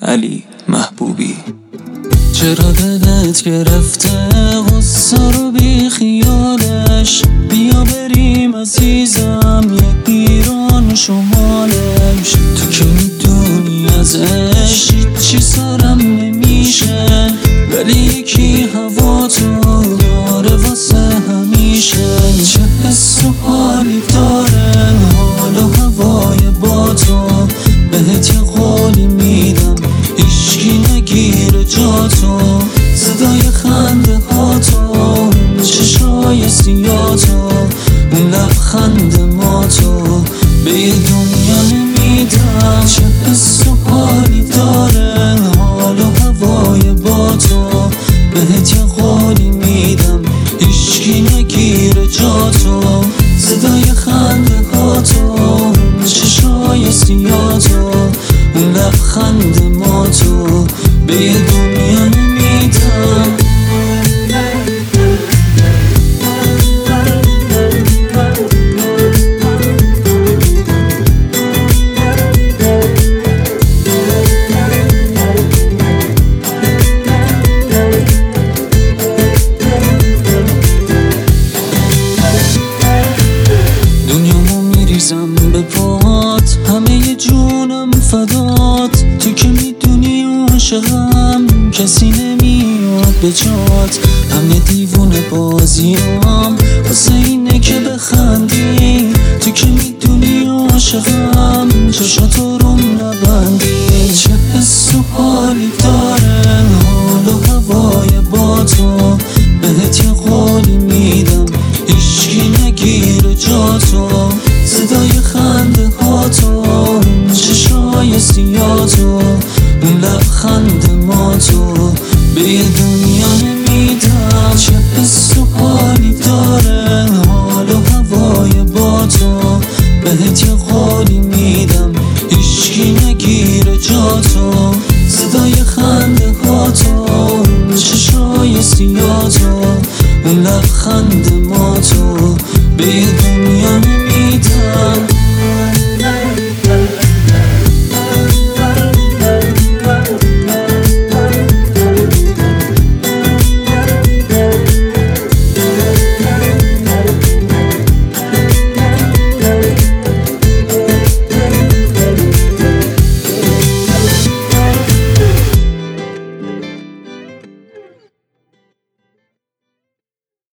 علی محبوبی. چرا دلت گرفته غصه رو بی خیالش، بیا بریم عزیزم یه ایران شمالش. تو که میدونی از عشق هیچی سرم نمیشه، ولی یکی هوا تو داره واسه همیشه. چه حس و حالی داره حال و هوای با تو، بهت یه قولی میدم هیچکی نگیره جا تو. صدای خنده ها تو، چشای سیاه تو، اون لبخند ما تو، به یه دنیا نمیدم. چه حس و حالی داره حال و هوای با تو، بهت یه قولی میدم هیچکی نگیره جا تو. صدای خنده ها تو، چشای سیاه تو، اون لبخند ما تو، به یه دنیا نمیدم. دنیامو میریزم به پات، همه جونم فدات. تو که میدونی عاشقم کسی نمیاد به جات. همه دیوونه بازیام واسه اینه که بخندی. تو که میدونی عاشقم چشاتو روم نبندی. چه حس و حالی داره حال و هوای با تو، بهت یه قولی میدم هیچکی نگیره جا تو. صدای خنده ها تو، چشای سیاه تو، اون